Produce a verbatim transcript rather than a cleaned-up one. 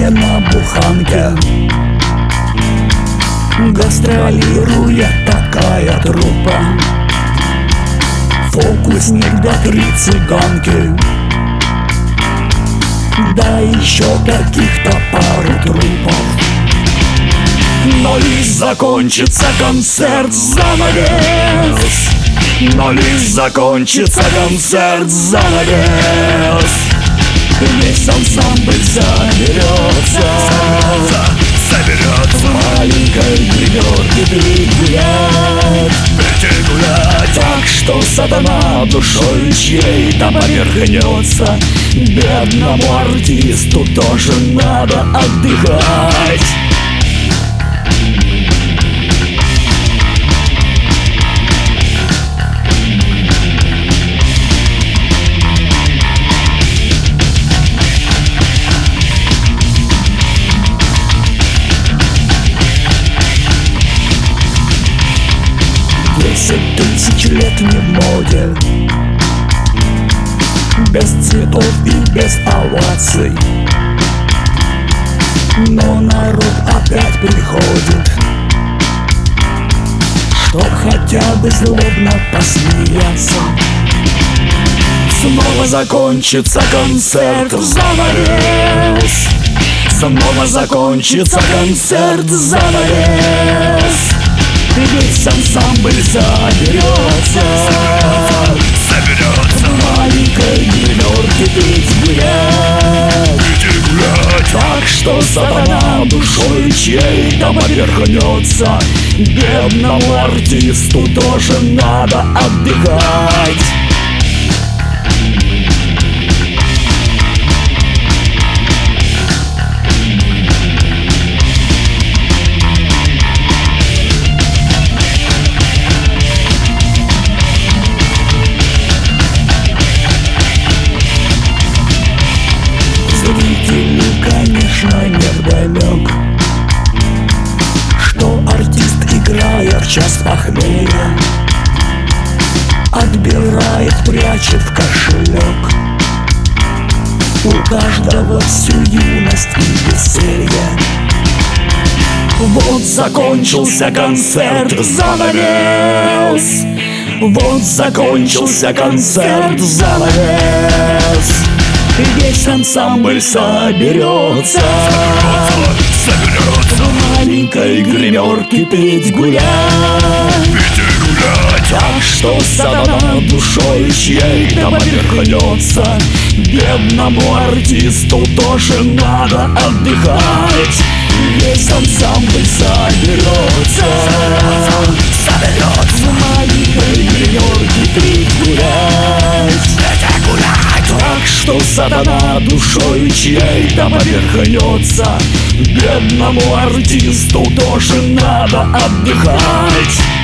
не на буханке, гастролирует такая труппа. Фокусник да три цыганки, да еще каких-то пару трупов. Но лишь закончится концерт, занавес. Но лишь закончится концерт, занавес. Весь ансамбль соберется, соберется в маленькой гримерке гулять, гулять. Так что сатана душой чьей-то поверхнется. Бедному артисту тоже надо отдыхать. Десять тысяч лет не в моде, без цветов и без оваций, но народ опять приходит, чтоб хотя бы злобно посмеяться. Снова закончится концерт, занавес. Снова закончится концерт, занавес. Весь ансамбль соберется, соберется в маленькой гримерке пить гулять, гулять. Так что сатана душой чьей-то поверхнется. Бедному артисту тоже надо отдыхать. Зрителю, конечно, невдомек, что артист, играя в час похмелья, отбирает, прячет в кошелек у каждого всю юность и веселье. Вот закончился концерт, занавес. Вот закончился концерт, занавес. Весь ансамбль соберется, соберется в маленькой гримерке петь гулять, петь и гулять. Так что сатана душой чьей-то поверхнется. Бедному артисту тоже надо отдыхать. Весь ансамбль соберется, соберется в маленькой гримерке петь гулять, петь и гулять. Так что сатана душой чьей-то поверхнется. Бедному артисту тоже надо отдыхать.